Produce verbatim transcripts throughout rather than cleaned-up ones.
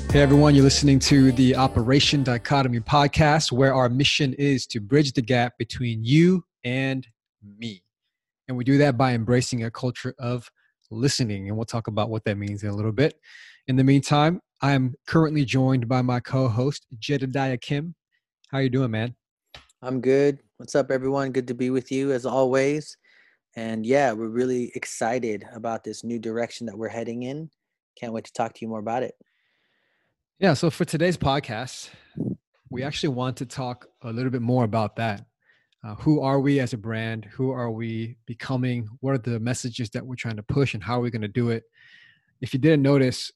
Hey everyone, you're listening to the Operation Dichotomy podcast, where our mission is to bridge the gap between you and me. And we do that by embracing a culture of listening. And we'll talk about what that means in a little bit. In the meantime, I am currently joined by my co-host, Jedediah Kim. How you doing, man? I'm good. What's up, everyone? Good to be with you as always. And yeah, we're really excited about this new direction that we're heading in. Can't wait to talk to you more about it. Yeah, so for today's podcast, we actually want to talk a little bit more about that. Uh, who are we as a brand? Who are we becoming? What are the messages that we're trying to push and how are we going to do it? If you didn't notice,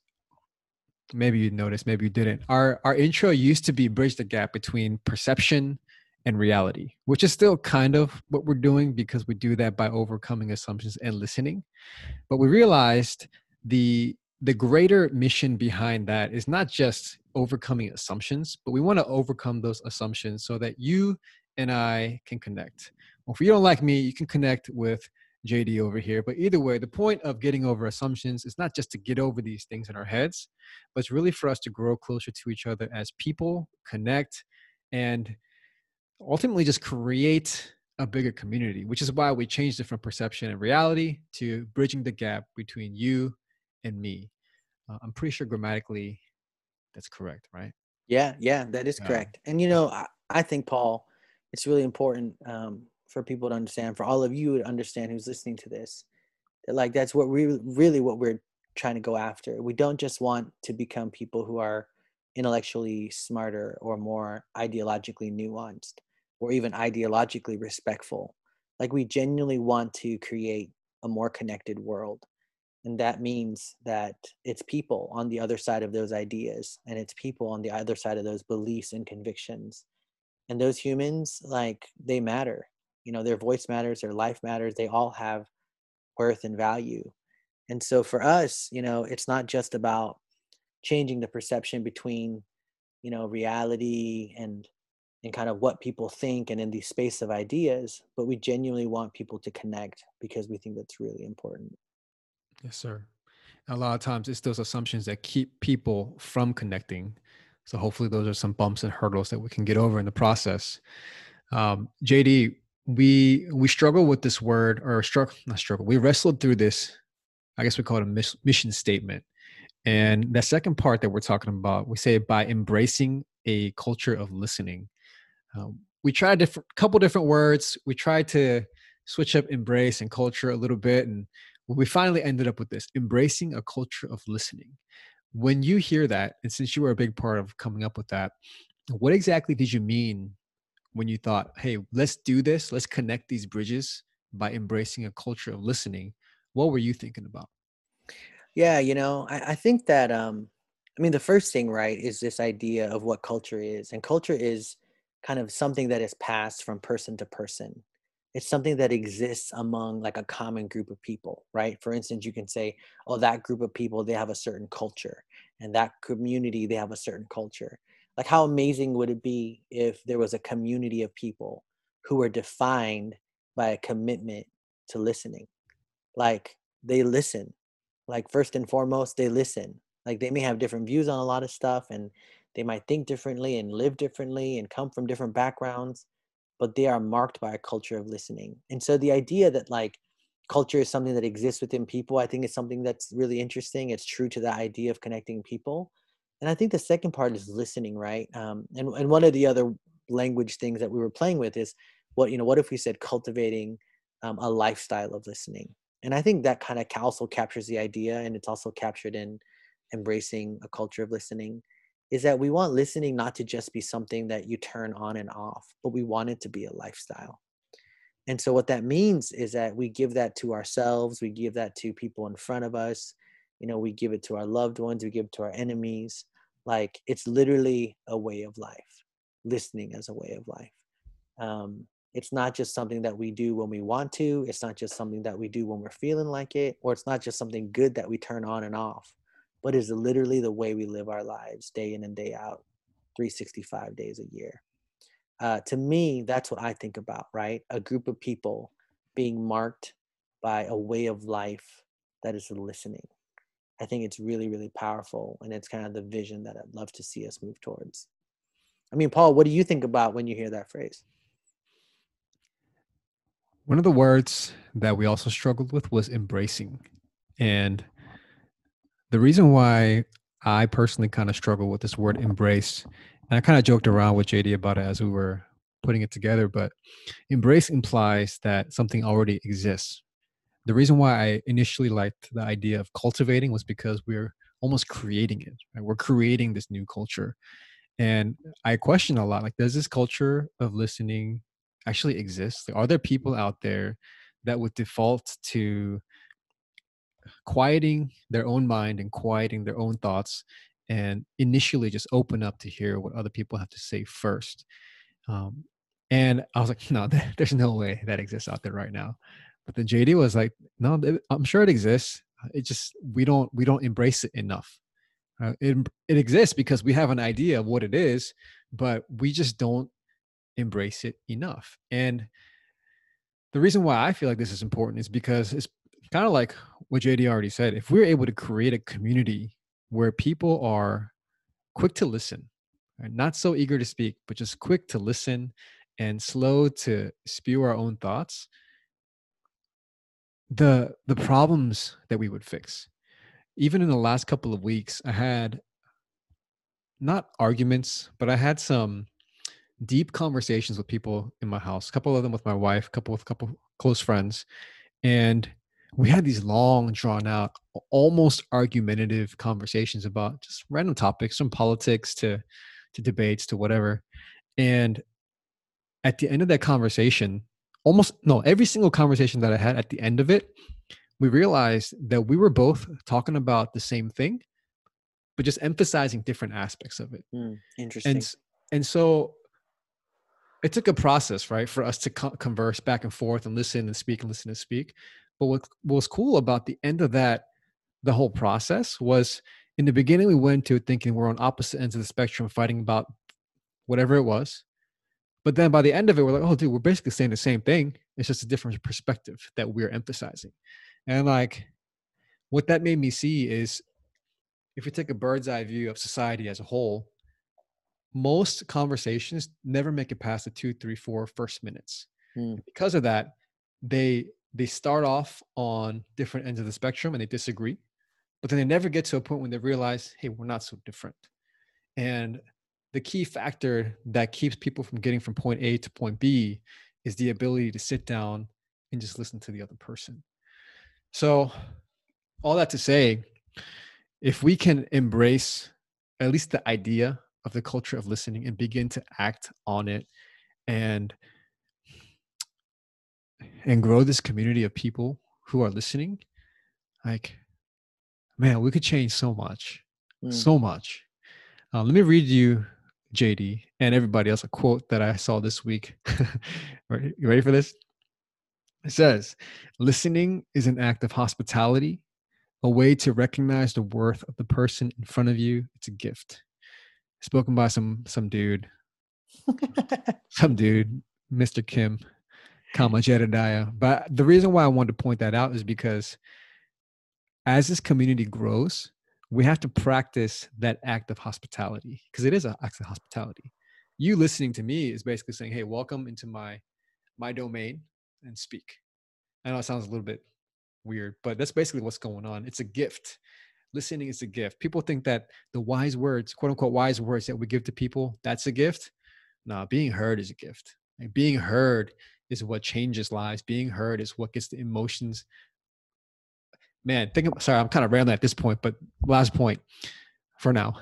maybe you noticed, maybe you didn't. Our our intro used to be bridge the gap between perception and reality, which is still kind of what we're doing because we do that by overcoming assumptions and listening. But we realized the the greater mission behind that is not just overcoming assumptions, but we want to overcome those assumptions so that you and I can connect. Well, if you don't like me, you can connect with J D over here. But either way, the point of getting over assumptions is not just to get over these things in our heads, but it's really for us to grow closer to each other as people, connect, and ultimately just create a bigger community, which is why we changed it from perception and reality to bridging the gap between you and me. Uh, I'm pretty sure grammatically that's correct, right? Yeah, yeah, that is Yeah. correct. And you know, I, I think, Paul, it's really important um, for people to understand, for all of you to understand who's listening to this, that like that's what we really what we're trying to go after. We don't just want to become people who are intellectually smarter or more ideologically nuanced or even ideologically respectful. Like we genuinely want to create a more connected world. And that means that it's people on the other side of those ideas and it's people on the other side of those beliefs and convictions. And those humans, like they matter. You know, their voice matters, their life matters. They all have worth and value. And so for us, you know, it's not just about changing the perception between, you know, reality and and kind of what people think and in the space of ideas, but we genuinely want people to connect because we think that's really important. Yes, sir. A lot of times it's those assumptions that keep people from connecting. So hopefully those are some bumps and hurdles that we can get over in the process. Um, J D, we we struggle with this word or struggle not struggle. We wrestled through this. I guess we call it a mis- mission statement. And that second part that we're talking about, we say by embracing a culture of listening. Um, we tried a different, couple different words. We tried to switch up embrace and culture a little bit. And we finally ended up with this embracing a culture of listening. When you hear that, and since you were a big part of coming up with that, what exactly did you mean when you thought, hey, let's do this, let's connect these bridges by embracing a culture of listening? What were you thinking about? Yeah, you know, I, I think that um I mean the first thing, right, is this idea of what culture is. And culture is kind of something that is passed from person to person. It's something that exists among like a common group of people, right? For instance, you can say, oh, that group of people, they have a certain culture, and that community, they have a certain culture. Like how amazing would it be if there was a community of people who were defined by a commitment to listening? Like they listen, like first and foremost they listen. Like they may have different views on a lot of stuff and they might think differently and live differently and come from different backgrounds, but they are marked by a culture of listening. And so the idea that like culture is something that exists within people, I think is something that's really interesting. It's true to the idea of connecting people. And I think the second part is listening, right? Um, and, and one of the other language things that we were playing with is what, you know, what if we said cultivating um, a lifestyle of listening? And I think that kind of also captures the idea, and it's also captured in embracing a culture of listening, is that we want listening not to just be something that you turn on and off, but we want it to be a lifestyle. And so what that means is that we give that to ourselves, we give that to people in front of us, you know, we give it to our loved ones, we give it to our enemies. Like it's literally a way of life, listening as a way of life. Um, it's not just something that we do when we want to. It's not just something that we do when we're feeling like it, or it's not just something good that we turn on and off, but is literally the way we live our lives day in and day out, three hundred sixty-five days a year. Uh, to me, that's what I think about, right? A group of people being marked by a way of life that is listening. I think it's really, really powerful. And it's kind of the vision that I'd love to see us move towards. I mean, Paul, what do you think about when you hear that phrase? One of the words that we also struggled with was embracing. And the reason why I personally kind of struggle with this word embrace, and I kind of joked around with J D about it as we were putting it together, but embrace implies that something already exists. The reason why I initially liked the idea of cultivating was because we're almost creating it. Right? We're creating this new culture. And I question a lot, like, does this culture of listening actually exist? Are there people out there that would default to quieting their own mind and quieting their own thoughts and initially just open up to hear what other people have to say first? Um, and I was like, no, there- there's no way that exists out there right now. But then J D was like, no, th- I'm sure it exists. It just we don't we don't embrace it enough. Uh, it it exists because we have an idea of what it is, but we just don't embrace it enough. And the reason why I feel like this is important is because it's kind of like what J D already said. If we're able to create a community where people are quick to listen, right? Not so eager to speak, but just quick to listen and slow to spew our own thoughts, the the problems that we would fix. Even in the last couple of weeks, I had not arguments, but I had some deep conversations with people in my house. A couple of them with my wife, a couple with a couple close friends, and we had these long, drawn out, almost argumentative conversations about just random topics, from politics to to debates to whatever. And at the end of that conversation, almost no, every single conversation that I had at the end of it, we realized that we were both talking about the same thing, but just emphasizing different aspects of it. Hmm, And interesting. s- and so it took a process, right, for us to co- converse back and forth and listen and speak and listen and speak. But what, what was cool about the end of that, the whole process was, in the beginning, we went to thinking we're on opposite ends of the spectrum, fighting about whatever it was. But then by the end of it, we're like, oh, dude, we're basically saying the same thing. It's just a different perspective that we're emphasizing. And like, what that made me see is, if we take a bird's eye view of society as a whole, most conversations never make it past the two, three, four first minutes. Hmm, And because of that, they they start off on different ends of the spectrum and they disagree, but then they never get to a point when they realize, hey, we're not so different. And the key factor that keeps people from getting from point A to point B is the ability to sit down and just listen to the other person. So, all that to say, if we can embrace at least the idea of the culture of listening and begin to act on it, and and grow this community of people who are listening, like, man, we could change so much, hmm. so much. Uh, let me read you, J D, and everybody else, a quote that I saw this week. Right, you ready for this? It says, listening is an act of hospitality, a way to recognize the worth of the person in front of you. It's a gift. Spoken by some some dude, some dude, mister Kim, comma Jedediah. But the reason why I wanted to point that out is because as this community grows, we have to practice that act of hospitality, because it is an act of hospitality. You listening to me is basically saying, hey, welcome into my my domain and speak. I know it sounds a little bit weird, but that's basically what's going on. It's a gift. Listening is a gift. People think that the wise words, quote unquote wise words that we give to people, that's a gift. No, being heard is a gift. Like, being heard is what changes lives. Being heard is what gets the emotions. Man, think of, sorry, I'm kind of rambling at this point, but last point for now.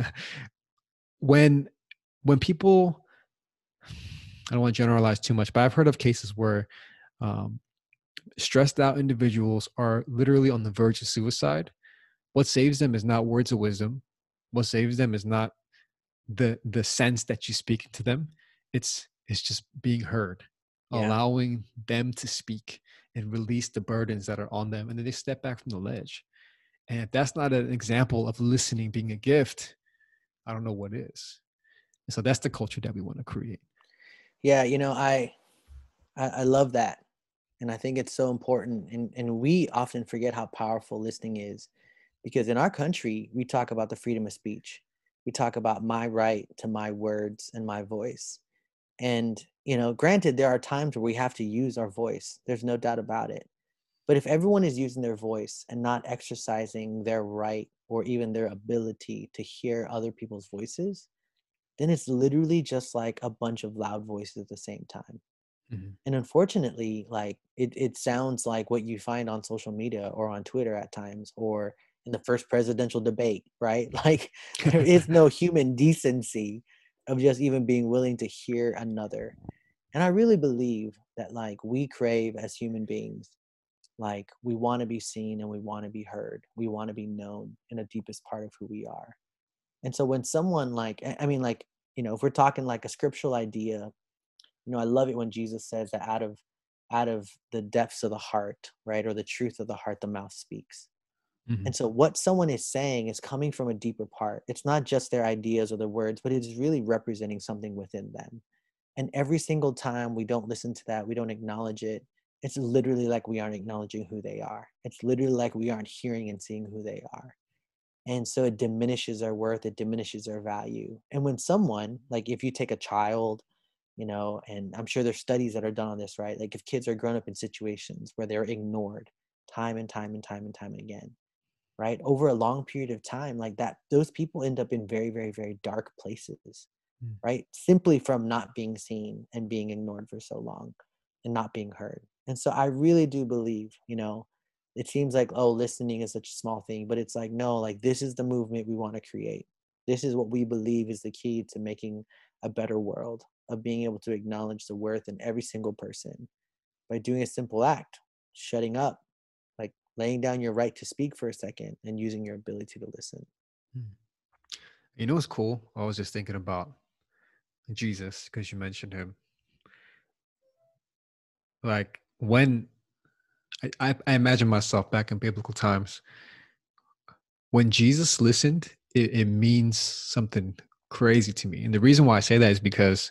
when when people, I don't want to generalize too much, but I've heard of cases where um, stressed out individuals are literally on the verge of suicide. What saves them is not words of wisdom. What saves them is not the the sense that you speak to them. It's it's just being heard, Yeah. allowing them to speak and release the burdens that are on them, and then they step back from the ledge. And if that's not an example of listening being a gift, I don't know what is. And so that's the culture that we want to create. Yeah. You know, I, I, I love that. And I think it's so important. And, and we often forget how powerful listening is. Because in our country, we talk about the freedom of speech. We talk about my right to my words and my voice. And, you know, granted, there are times where we have to use our voice. There's no doubt about it. But if everyone is using their voice and not exercising their right or even their ability to hear other people's voices, then it's literally just like a bunch of loud voices at the same time. Mhm. And unfortunately, like it, it sounds like what you find on social media or on Twitter at times or in the first presidential debate, right? Like there is no human decency of just even being willing to hear another. And I really believe that like we crave as human beings, like we want to be seen and we want to be heard. We want to be known in the deepest part of who we are. And so when someone like, I I mean, like, you know, if we're talking like a scriptural idea, you know, I love it when Jesus says that out of out of the depths of the heart, right, or the truth of the heart, the mouth speaks. Mhm. And so what someone is saying is coming from a deeper part. It's not just their ideas or their words, but it is really representing something within them. And every single time we don't listen to that, we don't acknowledge it, it's literally like we aren't acknowledging who they are. It's literally like we aren't hearing and seeing who they are. And so it diminishes our worth, it diminishes our value. And when someone, like if you take a child, you know, and I'm sure there's studies that are done on this, right? Like if kids are grown up in situations where they're ignored time and time and time and time again, right? Over a long period of time, like that, those people end up in very, very, very dark places, Mm. right? Simply from not being seen and being ignored for so long and not being heard. And so I really do believe, you know, it seems like, oh, listening is such a small thing, but it's like, no, like this is the movement we want to create. This is what we believe is the key to making a better world, of being able to acknowledge the worth in every single person by doing a simple act, shutting up, like laying down your right to speak for a second and using your ability to listen. Mm. You know what's cool? I was just thinking about Jesus because you mentioned him. Like when I, I, I imagine myself back in biblical times, when Jesus listened, it, it means something crazy to me. And the reason why I say that is because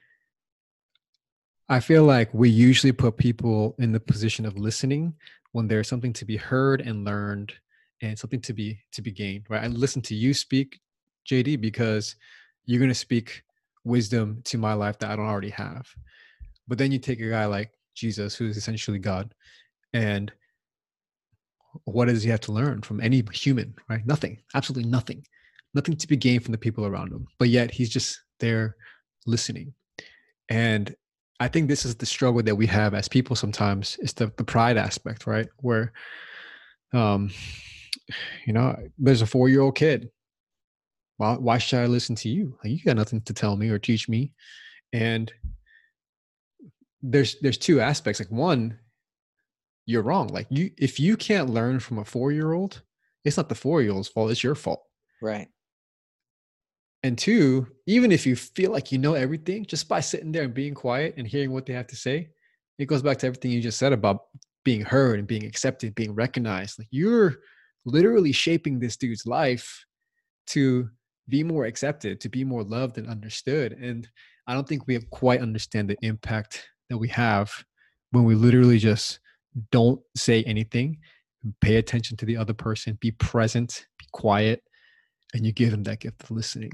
I feel like we usually put people in the position of listening when there's something to be heard and learned and something to be to be gained, right? I listen to you speak, J D, because you're going to speak wisdom to my life that I don't already have. But then you take a guy like Jesus, who's essentially God, and what does he have to learn from any human, right? Nothing, absolutely nothing, nothing to be gained from the people around him. But yet he's just there listening. And I think this is the struggle that we have as people sometimes is the, the pride aspect, right? Where, um, you know, there's a four year old kid. Why, why should I listen to you? Like, you got nothing to tell me or teach me. And there's there's two aspects. Like one, you're wrong. Like you, if you can't learn from a four year old, it's not the four year old's fault. It's your fault. Right. And two, even if you feel like you know everything, just by sitting there and being quiet and hearing what they have to say, it goes back to everything you just said about being heard and being accepted, being recognized. Like you're literally shaping this dude's life to be more accepted, to be more loved and understood. And I don't think we have quite understand the impact that we have when we literally just don't say anything, pay attention to the other person, be present, be quiet, and you give them that gift of listening.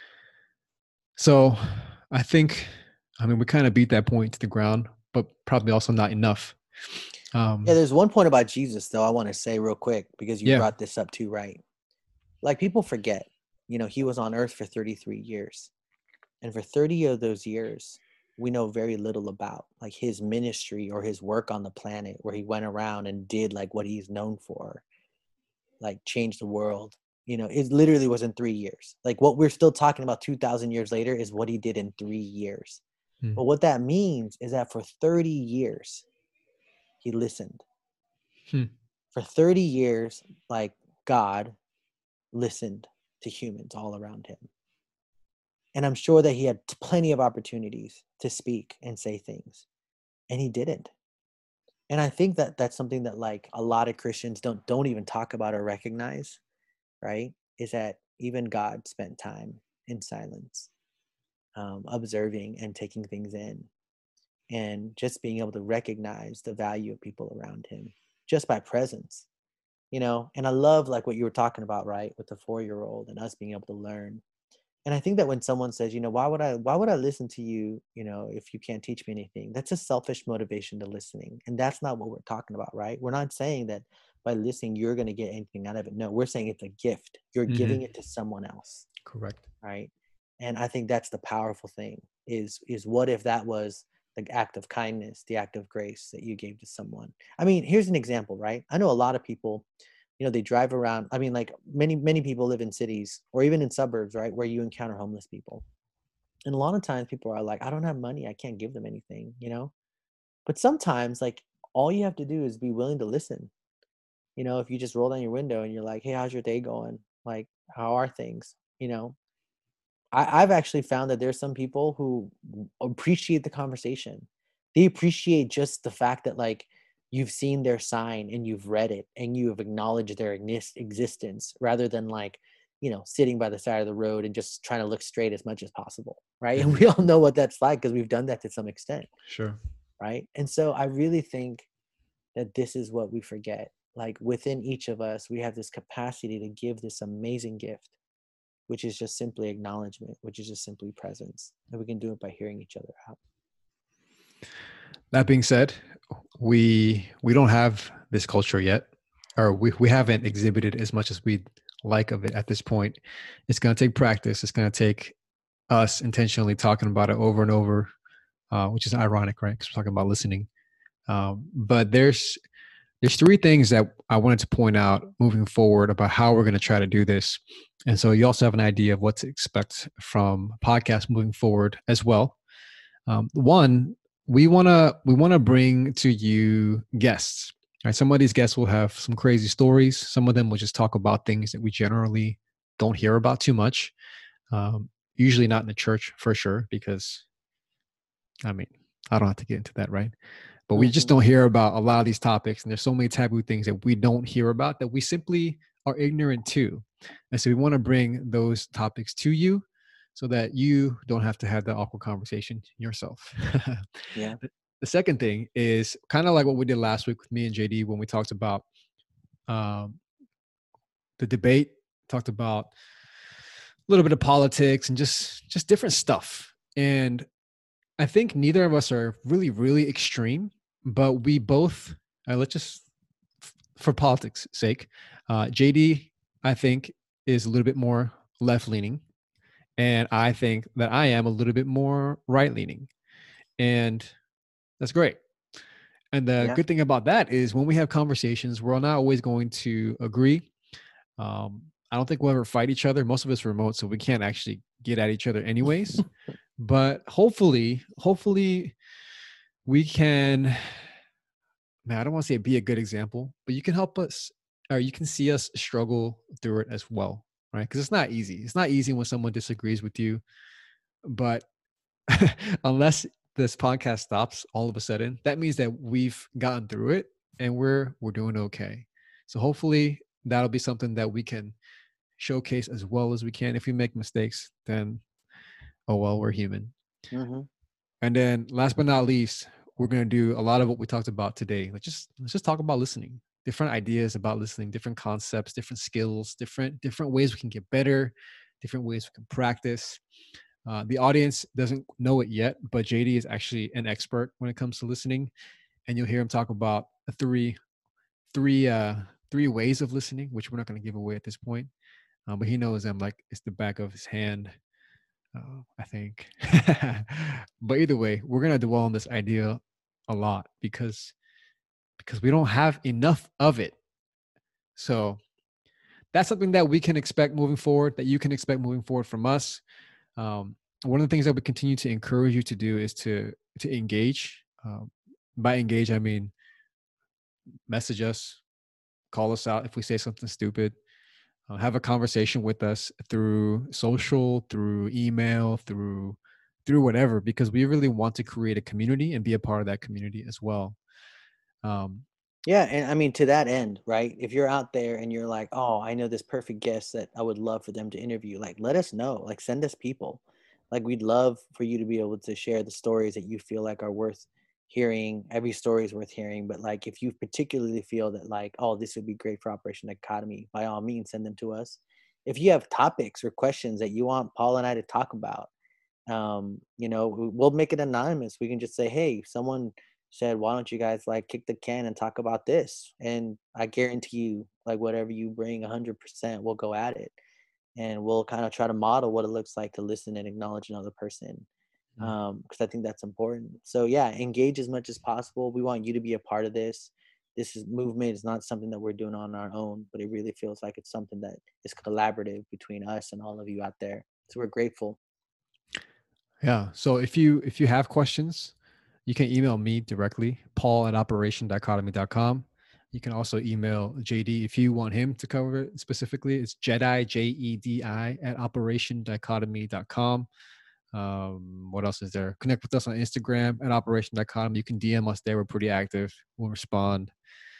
So I think, I mean, we kind of beat that point to the ground, but probably also not enough. Yeah, Um, there's one point about Jesus though I want to say real quick because you yeah. brought this up too, right? Like people forget, you know, he was on earth for thirty-three years. And for thirty of those years, we know very little about like his ministry or his work on the planet where he went around and did like what he's known for, like change the world. You know, it literally was in three years. Like what we're still talking about two thousand years later is what he did in three years. Hmm. But what that means is that for thirty years, he listened. Hmm. For thirty years, like God listened to humans all around him. And I'm sure that he had plenty of opportunities to speak and say things, and he didn't. And I think that that's something that like a lot of Christians don't don't even talk about or recognize, right? Is that even God spent time in silence, um, observing and taking things in, and just being able to recognize the value of people around him just by presence. you know. And I love like what you were talking about, right, with the four year old and us being able to learn. And I think that when someone says, you know, why would I why would I listen to you, you know, if you can't teach me anything? That's a selfish motivation to listening. And that's not what we're talking about, right? We're not saying that by listening you're going to get anything out of it. No, we're saying it's a gift. You're giving Hmm. it to someone else, Correct. right? And I think that's the powerful thing is is what if that was the act of kindness, the act of grace that you gave to someone. I mean, here's an example, right? I know a lot of people, you know, they drive around. I mean, like many many people live in cities or even in suburbs, right, where you encounter homeless people. And a lot of times people are like, I don't have money, I can't give them anything, you know. But sometimes like all you have to do is be willing to listen. You know, if you just roll down your window and you're like, hey, how's your day going? Like, how are things? You know, I, I've actually found that there's some people who w- appreciate the conversation. They appreciate just the fact that like you've seen their sign and you've read it and you have acknowledged their exis- existence rather than like, you know, sitting by the side of the road and just trying to look straight as much as possible. Right. And Hmm. we all know what that's like because we've done that to some extent. Sure. Right. And so I really think that this is what we forget. Like within each of us, we have this capacity to give this amazing gift, which is just simply acknowledgement, which is just simply presence. And we can do it by hearing each other out. That being said, we we don't have this culture yet, or we, we haven't exhibited as much as we'd like of it at this point. It's going to take practice. It's going to take us intentionally talking about it over and over, uh, which is ironic, right? Because we're talking about listening. Um, but there's there's three things that I wanted to point out moving forward about how we're going to try to do this. And so you also have an idea of what to expect from podcasts moving forward as well. Um, one, we want to we want to bring to you guests. Right, some of these guests will have some crazy stories. Some of them will just talk about things that we generally don't hear about too much. Um, Usually not in the church for sure, because I mean I don't have to get into that, right? But we just Hmm. don't hear about a lot of these topics, and there's so many taboo things that we don't hear about that we simply are ignorant to. And so we want to bring those topics to you so that you don't have to have that awkward conversation yourself. Yeah. the the second thing is kind of like what we did last week with me and J D when we talked about um, the debate, talked about a little bit of politics and just just different stuff. And I think neither of us are really, really extreme, but we both, uh, let's just, for politics' sake, uh, J D, I think, is a little bit more left leaning. And I think that I am a little bit more right leaning. And that's great. And the Yeah. good thing about that is when we have conversations, we're not always going to agree. Um, I don't think we'll ever fight each other. Most of us are remote, so we can't actually get at each other anyways. But hopefully, hopefully we can, man, I don't want to say be a good example, but you can help us or you can see us struggle through it as well, right? Because it's not easy. It's not easy when someone disagrees with you, but unless this podcast stops all of a sudden, that means that we've gotten through it and we're we're doing okay. So hopefully that'll be something that we can showcase as well as we can. If we make mistakes, then oh well, we're human. Hmm. And then last but not least, we're going to do a lot of what we talked about today. Let's just let's just talk about listening. Different ideas about listening, different concepts, different skills, different different ways we can get better, different ways we can practice. Uh, the audience doesn't know it yet, but J D is actually an expert when it comes to listening, and you'll hear him talk about the three three uh three ways of listening, which we're not going to give away at this point. Um, but he knows them like it's the back of his hand, uh, I think. But either way, we're gonna dwell on this idea a lot because because we don't have enough of it. So that's something that we can expect moving forward. That you can expect moving forward from us. Um, One of the things that we continue to encourage you to do is to to engage. Um, by engage, I mean message us, call us out if we say something stupid. Uh, have a conversation with us through social, through email, through through whatever, because we really want to create a community and be a part of that community as well. Um, Yeah. And I mean, to that end, right? If you're out there and you're like, oh, I know this perfect guest that I would love for them to interview, like, let us know. Like, send us people. Like, we'd love for you to be able to share the stories that you feel like are worth hearing. Every story is worth hearing. But like, if you particularly feel that like, oh, this would be great for Operation Dichotomy, by all means, send them to us. If you have topics or questions that you want Paul and I to talk about, um, you know, we'll make it anonymous. We can just say, hey, someone said, why don't you guys like kick the can and talk about this? And I guarantee you, like, whatever you bring, one hundred percent, we'll go at it. And we'll kind of try to model what it looks like to listen and acknowledge another person. Mm. Um, because I think that's important. So yeah, engage as much as possible. We want you to be a part of this. This is movement is not something that we're doing on our own, but it really feels like it's something that is collaborative between us and all of you out there. So we're grateful. Yeah. So if you if you have questions, you can email me directly, Paul at operation dichotomy dot com. You can also email J D if you want him to cover it specifically. It's Jedi, J E D I, at operation dichotomy dot com. Um, what else is there? Connect with us on Instagram at Operation Dichotomy. You can D M us there. We're pretty active. We'll respond.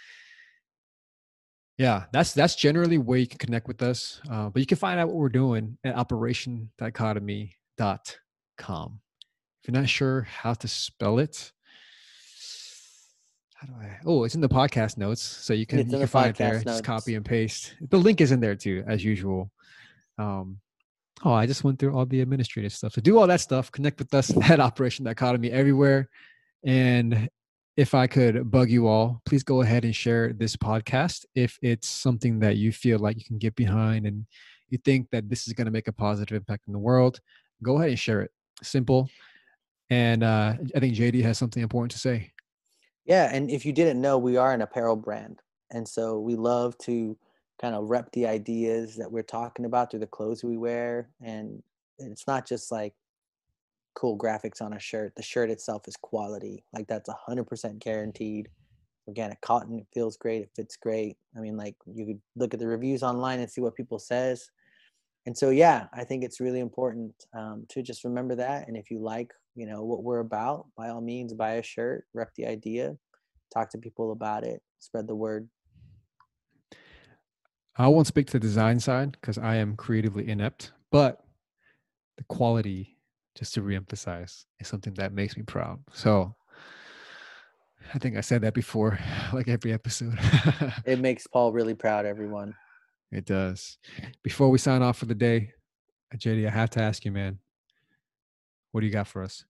Yeah, that's that's generally where you can connect with us. Uh, but you can find out what we're doing at operation dichotomy dot com. If you're not sure how to spell it, how do I? Oh, it's in the podcast notes, so you can It's you in can the find it there. podcast Just notes. copy and paste. The link is in there too, as usual. Um, oh, I just went through all the administrative stuff. So do all that stuff. Connect with us at Operation Dichotomy everywhere. And if I could bug you all, please go ahead and share this podcast if it's something that you feel like you can get behind and you think that this is going to make a positive impact in the world. Go ahead and share it. Simple. And uh, I think J D has something important to say. Yeah, and if you didn't know, we are an apparel brand. And so we love to kind of rep the ideas that we're talking about through the clothes we wear. And it's not just like cool graphics on a shirt. The shirt itself is quality. Like that's one hundred percent guaranteed. Organic cotton, it feels great, it fits great. I mean, like you could look at the reviews online and see what people says. And so, yeah, I think it's really important um, to just remember that. And if you like, you know, what we're about, by all means, buy a shirt, rep the idea, talk to people about it, spread the word. I won't speak to the design side because I am creatively inept, but the quality, just to reemphasize, is something that makes me proud. So I think I said that before, like every episode. It makes Paul really proud, everyone. It does. Before we sign off for the day, J D, I have to ask you, man, what do you got for us?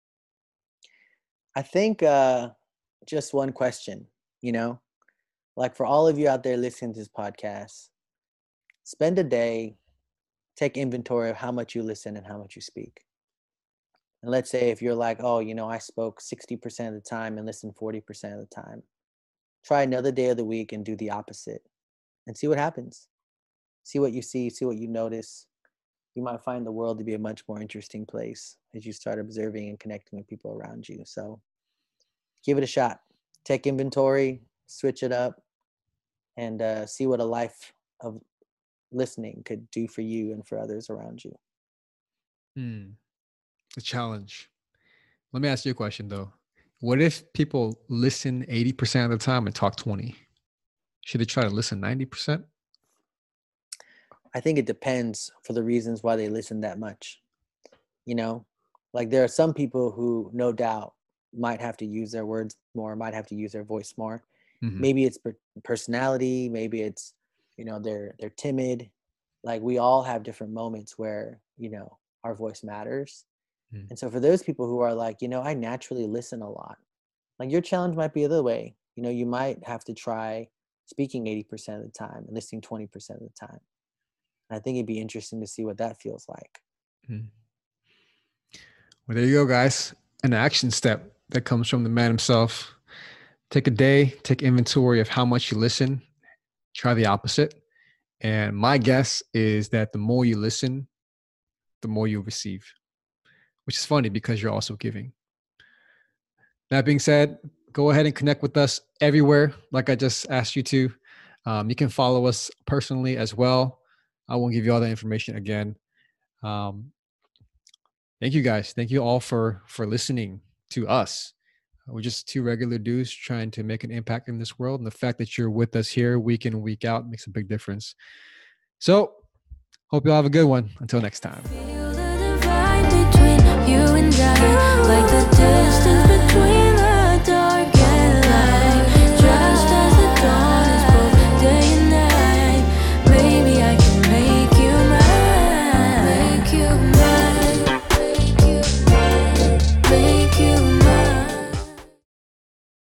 I think uh, just one question, you know, like for all of you out there listening to this podcast, spend a day, take inventory of how much you listen and how much you speak. And let's say if you're like, oh, you know, I spoke sixty percent of the time and listened forty percent of the time, try another day of the week and do the opposite and see what happens. See what you see, see what you notice. You might find the world to be a much more interesting place as you start observing and connecting with people around you. So give it a shot. Take inventory, switch it up, and uh, see what a life of listening could do for you and for others around you. Hmm. A challenge. Let me ask you a question though. What if people listen eighty percent of the time and talk twenty? Should they try to listen ninety percent? I think it depends for the reasons why they listen that much. You know, like there are some people who no doubt might have to use their words more, might have to use their voice more. Mm-hmm. Maybe it's per- personality, maybe it's, you know, they're they're timid. Like we all have different moments where, you know, our voice matters. Mm. And so for those people who are like, you know, I naturally listen a lot. Like your challenge might be the other way. You know, you might have to try speaking eighty percent of the time and listening twenty percent of the time. And I think it'd be interesting to see what that feels like. Mm. Well, there you go, guys. An action step that comes from the man himself. Take a day, take inventory of how much you listen, try the opposite. And my guess is that the more you listen, the more you receive, which is funny because you're also giving. That being said, go ahead and connect with us everywhere, like I just asked you to. Um, you can follow us personally as well. I won't give you all that information again. Um, thank you guys. Thank you all for for listening to us. We're just two regular dudes trying to make an impact in this world. And the fact that you're with us here week in and week out makes a big difference. So hope you all have a good one. Until next time. Feel the divide between you and I.